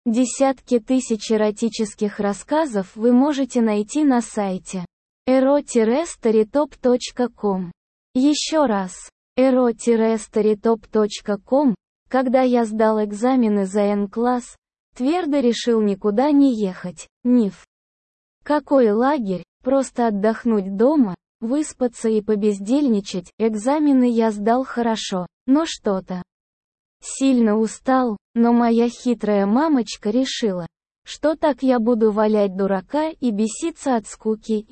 Десятки тысяч эротических рассказов вы можете найти на сайте ero-storytop.com. Еще раз, ero-storytop.com. Когда я сдал экзамены за N-класс, твердо решил никуда не ехать, ни в какой лагерь, просто отдохнуть дома, выспаться и побездельничать. Экзамены я сдал хорошо, но что-то сильно устал, но моя хитрая мамочка решила, что так я буду валять дурака и беситься от скуки.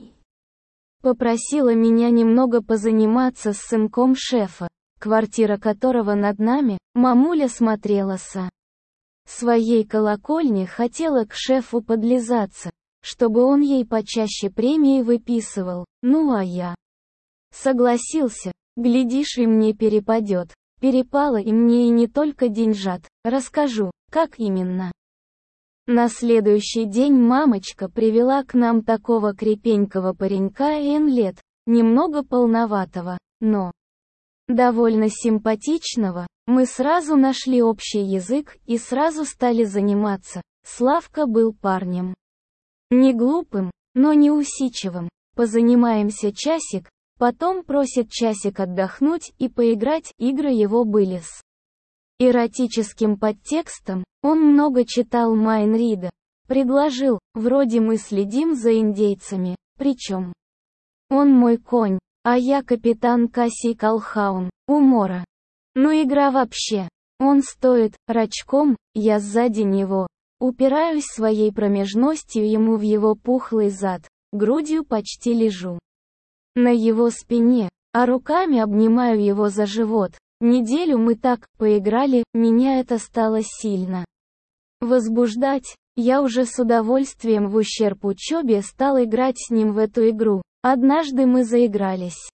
Попросила меня немного позаниматься с сынком шефа, квартира которого над нами, мамуля смотрела со своей колокольни, хотела к шефу подлизаться, чтобы он ей почаще премии выписывал, ну а я согласился, глядишь и мне перепадет. Перепало и мне и не только деньжат, расскажу, как именно. На следующий день мамочка привела к нам такого крепенького паренька N лет, немного полноватого, но довольно симпатичного. Мы сразу нашли общий язык и сразу стали заниматься. Славка был парнем не глупым, но не усидчивым. Позанимаемся часик, потом просит часик отдохнуть и поиграть. Игры его были с эротическим подтекстом. Он много читал Майн Рида. Предложил, вроде мы следим за индейцами, причем он мой конь, а я капитан Кассий Колхаун, у Мора. Ну игра вообще. Он стоит, рачком, я сзади него, упираюсь своей промежностью ему в его пухлый зад, грудью почти лежу на его спине, а руками обнимаю его за живот. Неделю мы так поиграли, меня это стало сильно возбуждать. Я уже с удовольствием в ущерб учебе стал играть с ним в эту игру. Однажды мы заигрались.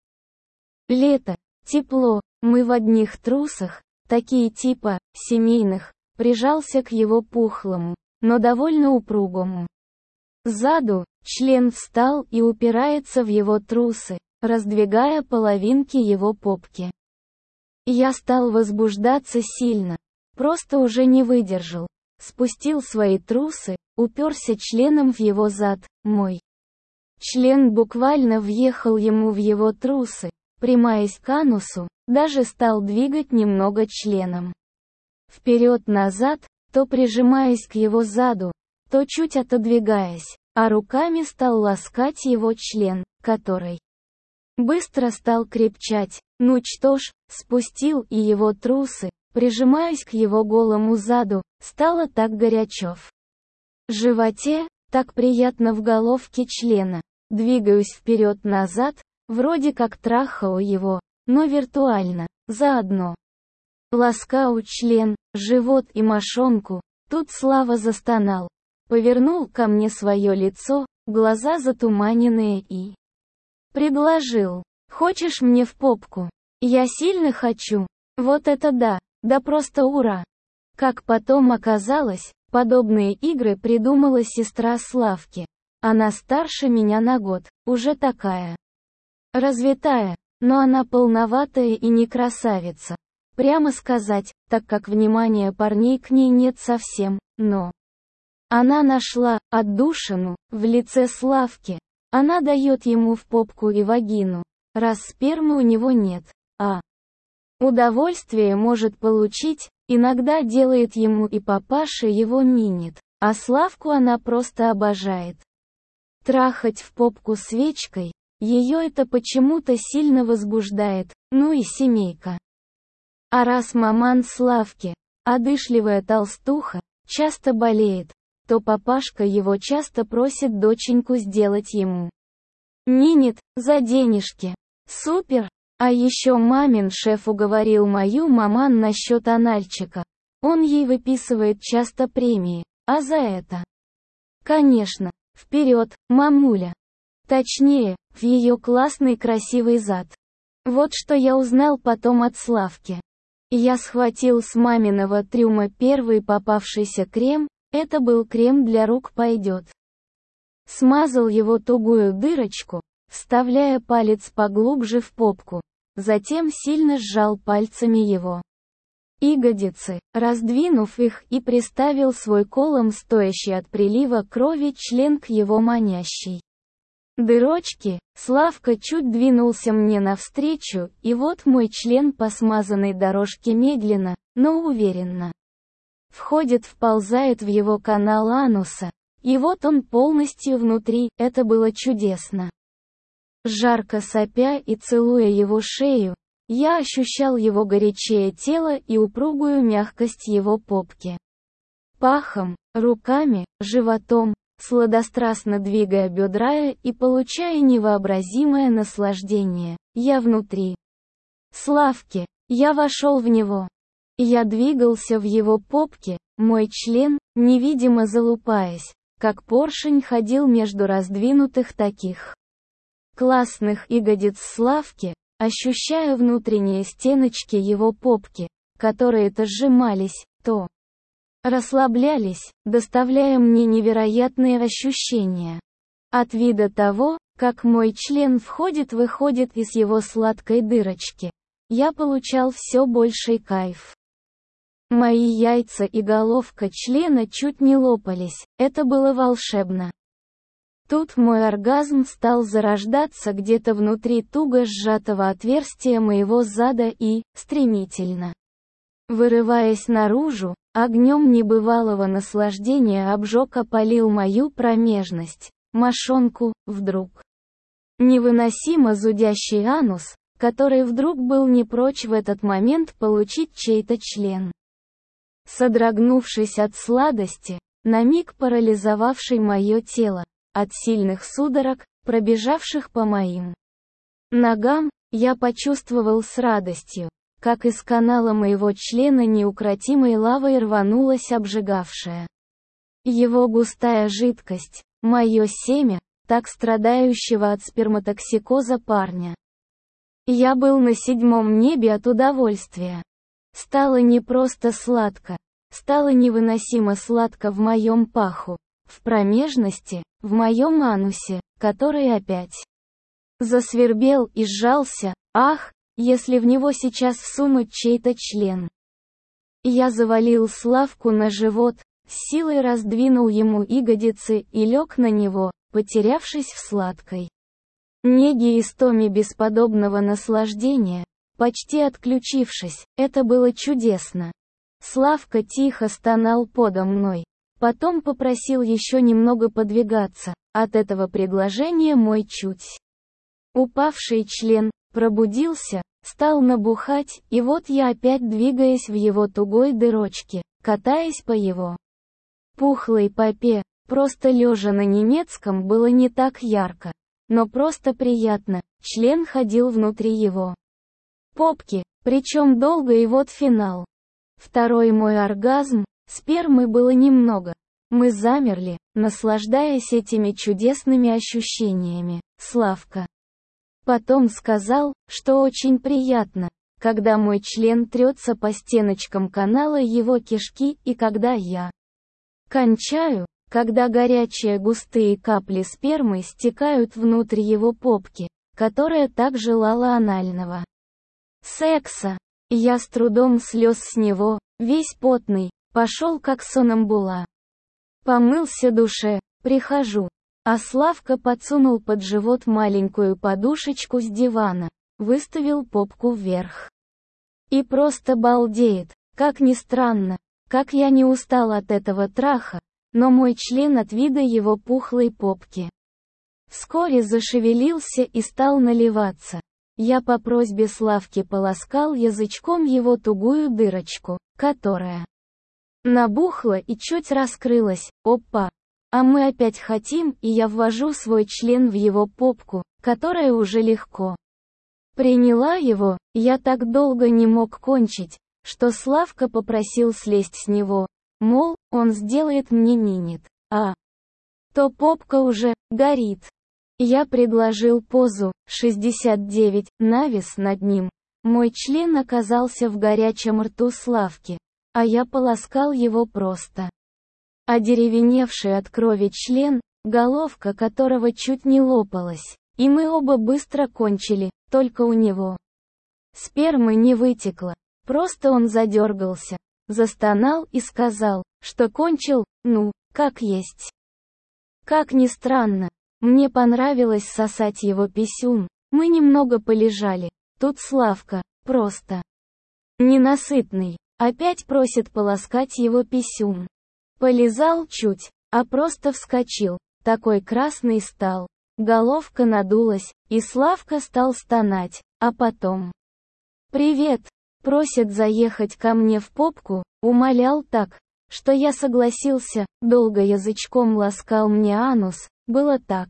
Лето, тепло, мы в одних трусах, такие типа семейных, прижался к его пухлому, но довольно упругому заду. Член встал и упирается в его трусы, раздвигая половинки его попки. Я стал возбуждаться сильно, просто уже не выдержал. Спустил свои трусы, уперся членом в его зад, мой член буквально въехал ему в его трусы, примаясь к анусу, даже стал двигать немного членом. Вперед-назад, то прижимаясь к его заду, то чуть отодвигаясь, а руками стал ласкать его член, который быстро стал крепчать. Ну что ж, спустил и его трусы, прижимаясь к его голому заду, стало так горячо в животе, так приятно в головке члена. Двигаюсь вперед-назад, вроде как трахаю его, но виртуально, заодно ласкаю член, живот и мошонку. Тут Слава застонал, повернул ко мне свое лицо, глаза затуманенные и предложил: «Хочешь мне в попку?» Я сильно хочу. Вот это да, да просто ура! Как потом оказалось, подобные игры придумала сестра Славки. Она старше меня на год, уже такая развитая, но она полноватая и не красавица. Прямо сказать, так как внимания парней к ней нет совсем, но она нашла отдушину в лице Славки. Она дает ему в попку и вагину, раз спермы у него нет, а удовольствие может получить, иногда делает ему и папаша его минет, а Славку она просто обожает. Трахать в попку свечкой, ее это почему-то сильно возбуждает, ну и семейка. А раз маман Славки, одышливая толстуха, часто болеет, то папашка его часто просит доченьку сделать ему минет, за денежки. Супер! А еще мамин шеф уговорил мою маман насчет анальчика. Он ей выписывает часто премии, а за это, конечно, вперед, мамуля. Точнее, в ее классный красивый зад. Вот что я узнал потом от Славки. Я схватил с маминого трюма первый попавшийся крем, это был крем для рук пойдет. Смазал его тугую дырочку, вставляя палец поглубже в попку, затем сильно сжал пальцами его ягодицы, раздвинув их и приставил свой колом стоящий от прилива крови член к его манящей дырочке, Славка чуть двинулся мне навстречу, и вот мой член по смазанной дорожке медленно, но уверенно вползает в его канал ануса, и вот он полностью внутри, это было чудесно. Жарко сопя и целуя его шею, я ощущал его горячее тело и упругую мягкость его попки. Пахом, руками, животом, сладострастно двигая бедра и получая невообразимое наслаждение, я внутри Славки, я вошел в него. Я двигался в его попке, мой член, невидимо залупаясь, как поршень ходил между раздвинутых таких классных ягодиц Славки, ощущая внутренние стеночки его попки, которые то сжимались, то расслаблялись, доставляя мне невероятные ощущения. От вида того, как мой член входит-выходит из его сладкой дырочки, я получал все больший кайф. Мои яйца и головка члена чуть не лопались, это было волшебно. Тут мой оргазм стал зарождаться где-то внутри туго сжатого отверстия моего зада и, стремительно вырываясь наружу, огнем небывалого наслаждения опалил мою промежность, мошонку, вдруг невыносимо зудящий анус, который вдруг был не прочь в этот момент получить чей-то член. Содрогнувшись от сладости, на миг парализовавшей мое тело, от сильных судорог, пробежавших по моим ногам, я почувствовал с радостью, как из канала моего члена неукротимой лавой рванулась обжигавшая его густая жидкость, мое семя, так страдающего от сперматоксикоза парня. Я был на седьмом небе от удовольствия. Стало не просто сладко, стало невыносимо сладко в моем паху, в промежности, в моем анусе, который опять засвербел и сжался, ах, если в него сейчас всунуть чей-то член. Я завалил Славку на живот, с силой раздвинул ему ягодицы и лег на него, потерявшись в сладкой неге и стоме бесподобного наслаждения, почти отключившись, это было чудесно. Славка тихо стонал подо мной, потом попросил еще немного подвигаться, от этого предложения мой чуть упавший член пробудился, стал набухать, и вот я опять двигаясь в его тугой дырочке, катаясь по его пухлой попе, просто лежа на немецком было не так ярко, но просто приятно, член ходил внутри его попки, причем долго, и вот финал. Второй мой оргазм, спермы было немного. Мы замерли, наслаждаясь этими чудесными ощущениями. Славка потом сказал, что очень приятно, когда мой член трется по стеночкам канала его кишки и когда я кончаю, когда горячие густые капли спермы стекают внутрь его попки, которая так желала анального секса. Я с трудом слез с него, весь потный, пошел как сомнамбула. Помылся душе, прихожу. А Славка подсунул под живот маленькую подушечку с дивана, выставил попку вверх. И просто балдеет, как ни странно, как я не устал от этого траха, но мой член от вида его пухлой попки вскоре зашевелился и стал наливаться. Я по просьбе Славки полоскал язычком его тугую дырочку, которая набухла и чуть раскрылась, опа. А мы опять хотим, и я ввожу свой член в его попку, которая уже легко приняла его, я так долго не мог кончить, что Славка попросил слезть с него, мол, он сделает мне минет, а то попка уже горит. Я предложил позу, 69, навис над ним, мой член оказался в горячем рту Славки, а я полоскал его просто. Одеревеневший от крови член, головка которого чуть не лопалась, и мы оба быстро кончили, только у него спермы не вытекло. Просто он задергался, застонал и сказал, что кончил, как есть. Как ни странно, мне понравилось сосать его писюн, мы немного полежали, тут Славка, просто ненасытный, опять просит поласкать его писюн. Полизал чуть, а просто вскочил, такой красный стал, головка надулась, и Славка стал стонать, а потом «Привет!» просит заехать ко мне в попку, умолял так, что я согласился, долго язычком ласкал мне анус, было так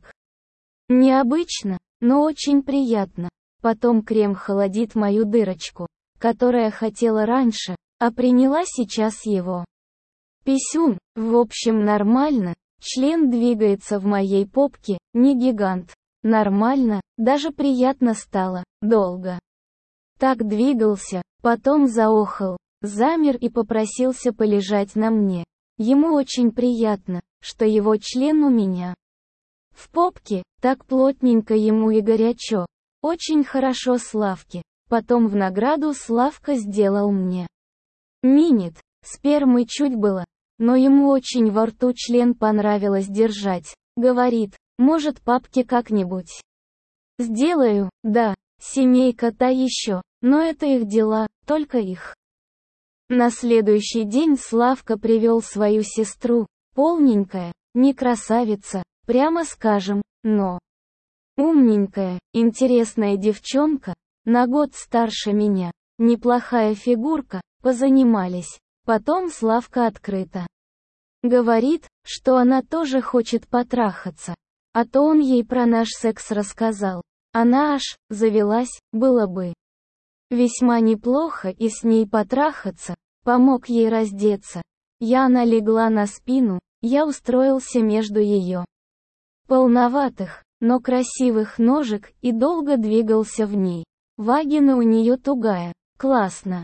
необычно, но очень приятно. Потом крем холодит мою дырочку, которая хотела раньше, а приняла сейчас его. Писюн, в общем, нормально, член двигается в моей попке, не гигант. Нормально, даже приятно стало, долго. Так двигался, потом заохал, замер и попросился полежать на мне. Ему очень приятно, что его член у меня в попке, так плотненько ему и горячо. Очень хорошо Славке. Потом в награду Славка сделал мне минет, спермы чуть было, но ему очень во рту член понравилось держать. Говорит, может папке как-нибудь сделаю, да, семейка та еще, но это их дела, только их. На следующий день Славка привел свою сестру, полненькая, не красавица, прямо скажем, но умненькая, интересная девчонка, на год старше меня, неплохая фигурка, позанимались. Потом Славка открыто говорит, что она тоже хочет потрахаться. А то он ей про наш секс рассказал. Она аж завелась, было бы весьма неплохо и с ней потрахаться, помог ей раздеться. Она легла на спину, я устроился между ее полноватых, но красивых ножек и долго двигался в ней. Вагина у нее тугая, классно.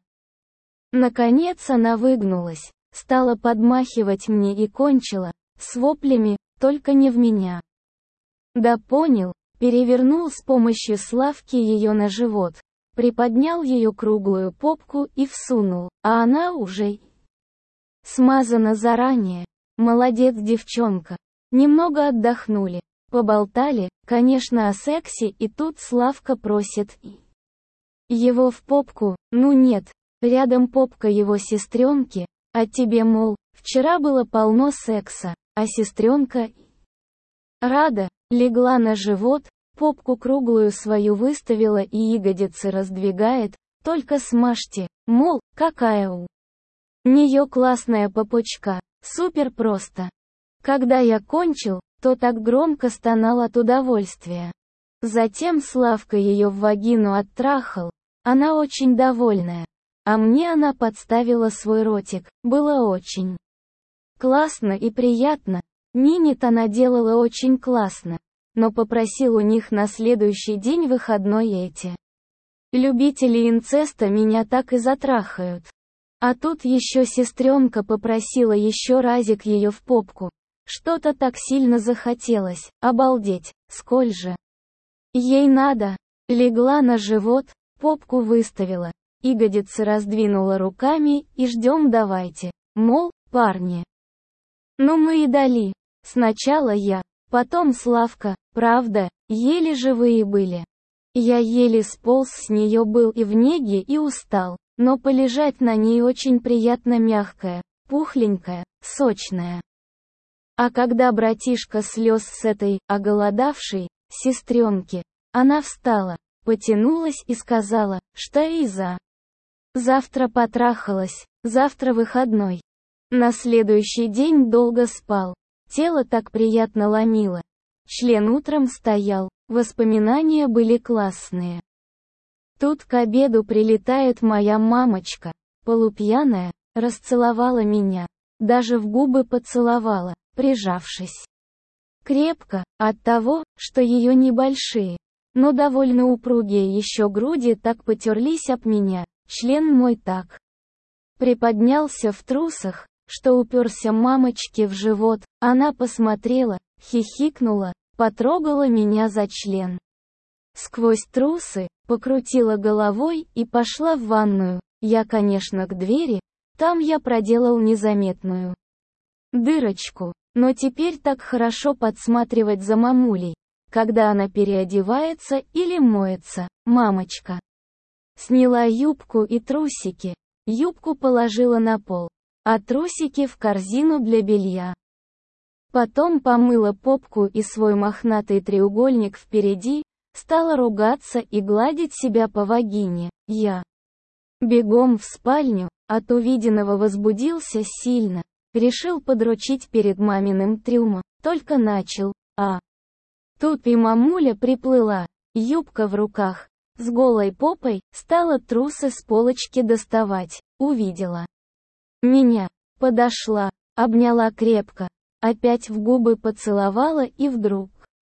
Наконец она выгнулась, стала подмахивать мне и кончила, с воплями, только не в меня. Да понял, перевернул с помощью Славки ее на живот, приподнял ее круглую попку и всунул, а она уже смазана заранее. Молодец девчонка. Немного отдохнули, поболтали, конечно, о сексе, и тут Славка просит его в попку, нет, рядом попка его сестренки, а тебе, мол, вчера было полно секса, а сестренка рада, легла на живот, попку круглую свою выставила и ягодицы раздвигает, только смажьте, мол, какая у нее классная попочка, супер просто. Когда я кончил, то так громко стонал от удовольствия. Затем Славка ее в вагину оттрахал, она очень довольная. А мне она подставила свой ротик, было очень классно и приятно. Минет она делала очень классно, но попросил у них на следующий день выходной эти любители инцеста меня так и затрахают. А тут еще сестренка попросила еще разик ее в попку. Что-то так сильно захотелось, обалдеть, сколь же ей надо. Легла на живот, попку выставила, ягодицы раздвинула руками и ждем давайте, мол, парни. Ну мы и дали. Сначала я, потом Славка, правда, еле живые были. Я еле сполз с нее был и в неге и устал, но полежать на ней очень приятно, мягкая, пухленькая, сочная. А когда братишка слез с этой, оголодавшей, сестренки, она встала, потянулась и сказала, что Иза завтра потрахалась, завтра выходной. На следующий день долго спал, тело так приятно ломило. Член утром стоял, воспоминания были классные. Тут к обеду прилетает моя мамочка, полупьяная, расцеловала меня, даже в губы поцеловала, прижавшись крепко, от того, что ее небольшие, но довольно упругие еще груди так потерлись об меня, член мой так приподнялся в трусах, что уперся мамочке в живот, она посмотрела, хихикнула, потрогала меня за член. Сквозь трусы, покрутила головой и пошла в ванную, я, конечно, к двери, там я проделал незаметную дырочку, но теперь так хорошо подсматривать за мамулей, когда она переодевается или моется. Мамочка сняла юбку и трусики, юбку положила на пол, а трусики в корзину для белья. Потом помыла попку и свой мохнатый треугольник впереди, стала ругаться и гладить себя по вагине. Я бегом в спальню, от увиденного возбудился сильно, решил подрочить перед маминым трюмом, только начал, тут и мамуля приплыла, юбка в руках, с голой попой, стала трусы с полочки доставать, увидела меня, подошла, обняла крепко, опять в губы поцеловала и вдруг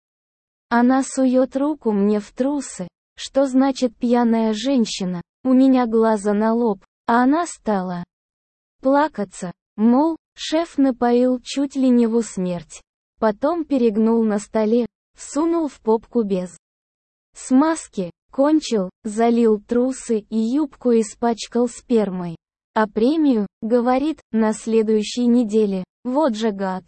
она сует руку мне в трусы. Что значит пьяная женщина? У меня глаза на лоб, а она стала плакаться, мол, шеф напоил чуть ли не в усмерть. Потом перегнул на столе, всунул в попку без смазки, кончил, залил трусы и юбку испачкал спермой. А премию, говорит, на следующей неделе. Вот же гад.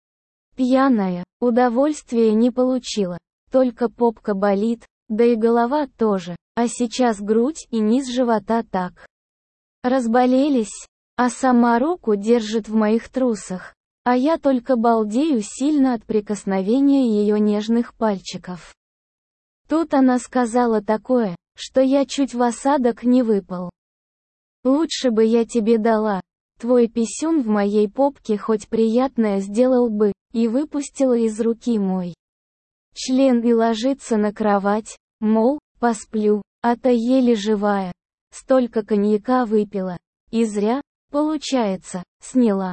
Пьяная, удовольствия не получила. Только попка болит, да и голова тоже, а сейчас грудь и низ живота так разболелись, а сама руку держит в моих трусах, а я только балдею сильно от прикосновения ее нежных пальчиков. Тут она сказала такое, что я чуть в осадок не выпал. Лучше бы я тебе дала, твой писюн в моей попке хоть приятное сделал бы, и выпустила из руки мой член и ложится на кровать, мол, посплю, а-то еле живая. Столько коньяка выпила. И зря, получается, сняла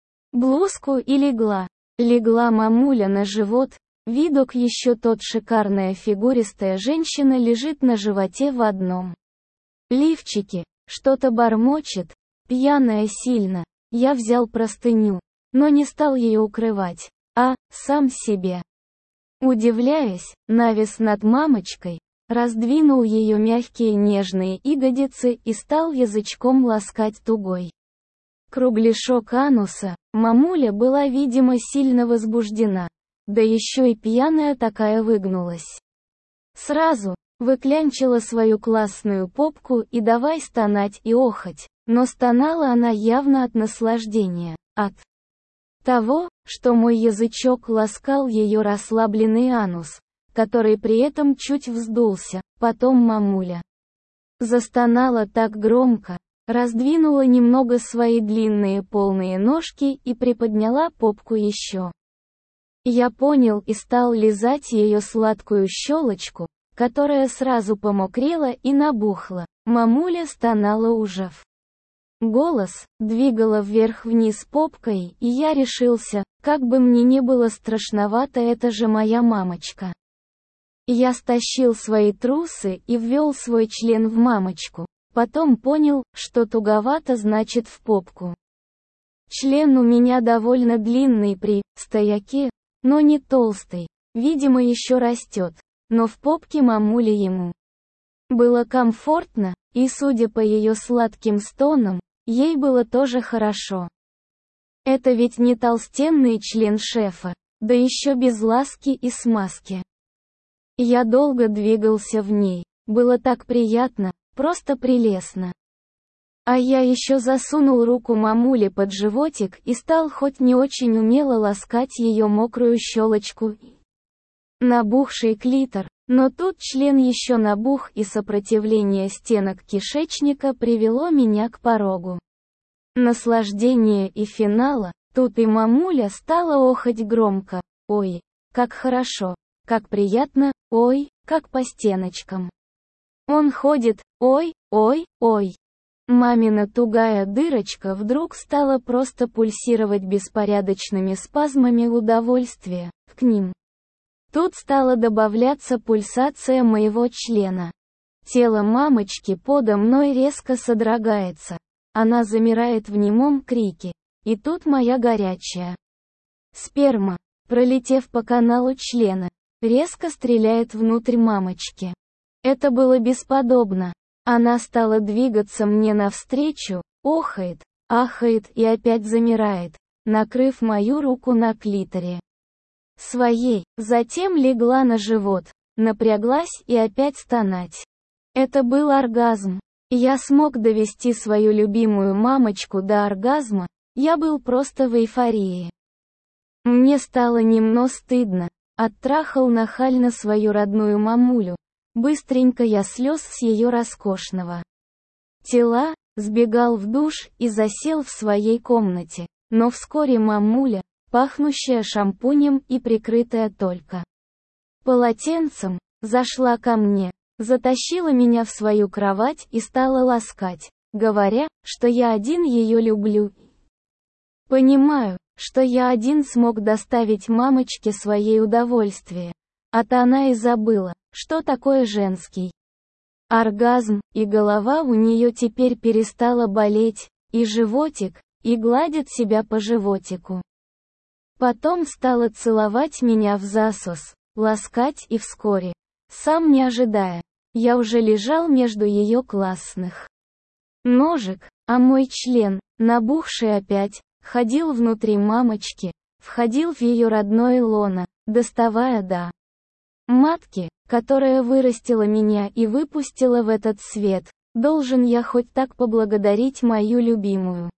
блузку и легла. Легла мамуля на живот, видок еще тот шикарная фигуристая женщина лежит на животе в одном лифчике, что-то бормочет, пьяная сильно. Я взял простыню, но не стал ее укрывать, сам себе. Удивляясь, навис над мамочкой, раздвинул ее мягкие нежные ягодицы и стал язычком ласкать тугой кругляшок ануса. Мамуля была, видимо, сильно возбуждена, да еще и пьяная такая выгнулась. Сразу выклянчила свою классную попку и давай стонать и охать, но стонала она явно от наслаждения, от того, что мой язычок ласкал ее расслабленный анус, который при этом чуть вздулся. Потом мамуля застонала так громко, раздвинула немного свои длинные полные ножки и приподняла попку еще. Я понял и стал лизать ее сладкую щелочку, которая сразу помокрела и набухла. Мамуля стонала уже в голос, двигала вверх-вниз попкой, и я решился, как бы мне не было страшновато, это же моя мамочка. Я стащил свои трусы и ввел свой член в мамочку, потом понял, что туговато значит в попку. Член у меня довольно длинный при стояке, но не толстый, видимо еще растет, но в попке мамули ему было комфортно, и судя по ее сладким стонам, ей было тоже хорошо. Это ведь не толстенный член шефа, да еще без ласки и смазки. Я долго двигался в ней, было так приятно, просто прелестно. А я еще засунул руку мамуле под животик и стал хоть не очень умело ласкать ее мокрую щелочку и набухший клитор, но тут член еще набух, и сопротивление стенок кишечника привело меня к порогу наслаждения и финала. Тут и мамуля стала охать громко. Ой, как хорошо, как приятно, ой, как по стеночкам он ходит, ой, ой, ой. Мамина тугая дырочка вдруг стала просто пульсировать беспорядочными спазмами удовольствия, к ним тут стала добавляться пульсация моего члена. Тело мамочки подо мной резко содрогается. Она замирает в немом крике. И тут моя горячая сперма, пролетев по каналу члена, резко стреляет внутрь мамочки. Это было бесподобно. Она стала двигаться мне навстречу, охает, ахает и опять замирает, накрыв мою руку на клиторе своей, затем легла на живот, напряглась и опять стонать. Это был оргазм. Я смог довести свою любимую мамочку до оргазма, я был просто в эйфории. Мне стало немного стыдно, оттрахал нахально свою родную мамулю, быстренько я слез с ее роскошного тела, сбегал в душ и засел в своей комнате, но вскоре мамуля, пахнущая шампунем и прикрытая только полотенцем, зашла ко мне, затащила меня в свою кровать и стала ласкать, говоря, что я один ее люблю. Понимаю, что я один смог доставить мамочке своей удовольствие, а-то она и забыла, что такое женский оргазм, и голова у нее теперь перестала болеть, и животик, и гладит себя по животику. Потом стала целовать меня в засос, ласкать и вскоре, сам не ожидая, я уже лежал между ее классных ножек, а мой член, набухший опять, ходил внутри мамочки, входил в ее родное лоно, доставая до матки, которая вырастила меня и выпустила в этот свет. Должен я хоть так поблагодарить мою любимую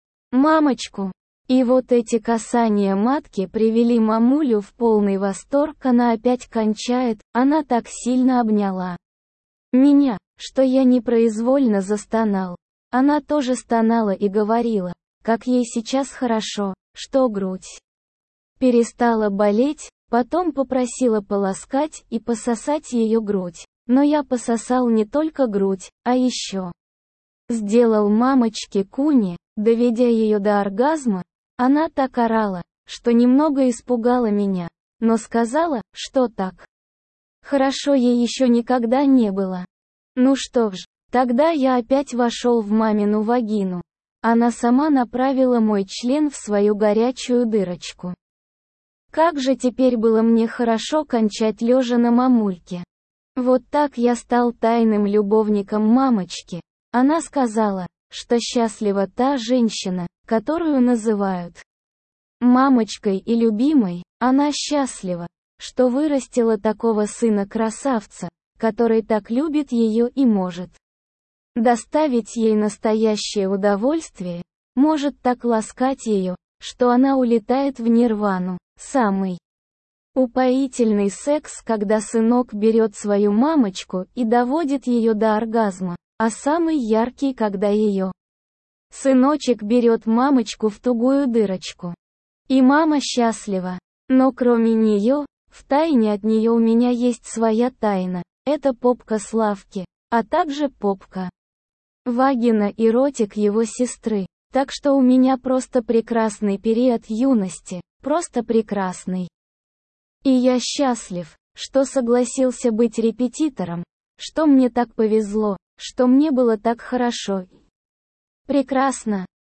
мамочку. И вот эти касания матки привели мамулю в полный восторг, она опять кончает, она так сильно обняла меня, что я непроизвольно застонал. Она тоже стонала и говорила, как ей сейчас хорошо, что грудь перестала болеть, потом попросила поласкать и пососать ее грудь, но я пососал не только грудь, а еще сделал мамочке куни, доведя ее до оргазма. Она так орала, что немного испугала меня, но сказала, что так хорошо ей еще никогда не было. Ну что ж, тогда я опять вошел в мамину вагину. Она сама направила мой член в свою горячую дырочку. Как же теперь было мне хорошо кончать лежа на мамульке. Вот так я стал тайным любовником мамочки. Она сказала, что счастлива та женщина, которую называют мамочкой и любимой, она счастлива, что вырастила такого сына-красавца, который так любит ее и может доставить ей настоящее удовольствие, может так ласкать ее, что она улетает в нирвану. Самый упоительный секс, когда сынок берет свою мамочку и доводит ее до оргазма, а самый яркий, когда ее сыночек берет мамочку в тугую дырочку. И мама счастлива. Но кроме нее, втайне от нее у меня есть своя тайна. Это попка Славки, а также попка вагина и ротик его сестры. Так что у меня просто прекрасный период юности, просто прекрасный. И я счастлив, что согласился быть репетитором, что мне так повезло, что мне было так хорошо. Прекрасно.